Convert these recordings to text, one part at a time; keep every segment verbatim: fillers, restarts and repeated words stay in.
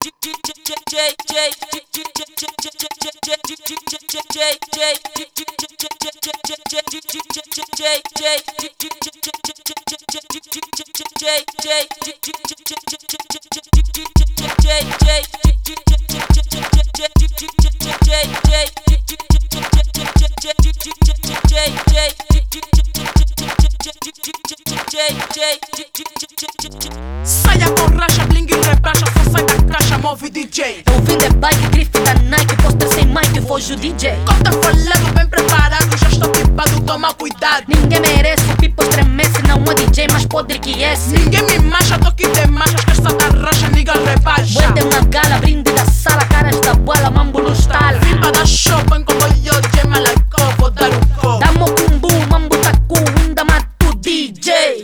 Saia com racha, bling e rebaixa, só sai da caixa, move D J. Eu vim de bike, grife da Nike, pôster sem mic, foge o D J. Cota falado, bem preparado, já estou tipado, toma cuidado. Ninguém merece, o pipo estremece, não é D J mais podre que esse. Ninguém me macha, toque de marcha, esqueça da racha, nigga rebaixa. Bué uma gala, brinde da sala, caras da bola, mambo no style. Vim pra dar show, bem como eu, gema like, vou dar o co. Damo kumbu, mambo taku, ainda mato D J.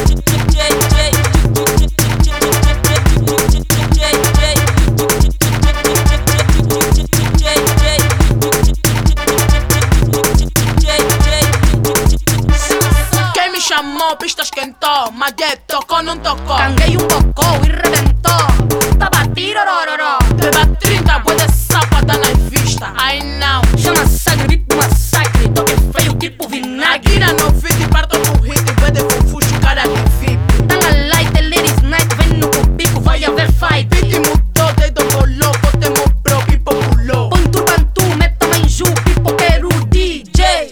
Quem me chamou, pista esquentou, mas yeah, tocou, não tocou. Canguei um cocô e rebentou. Tá batido, rororó. Te dá trinta, boa de sapa, dá na vista. Ai não, Chama sagre, beat do massacre, toque feio tipo vinagre. Gira no vídeo, parto do hit, vê de confuso, cara de V I P. Tanga light, ladies night, vem no cubico, vai haver fight. Beat mudou, dedo rolou, botemos bro, pipo pulou. Põe tu bantu, meta manju, pipo quero D J.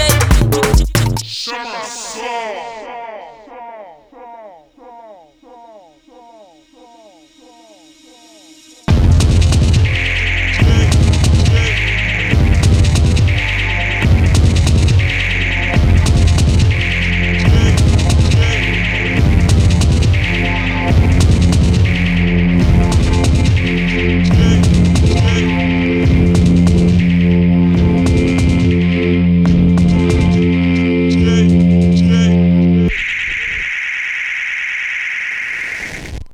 Chama só!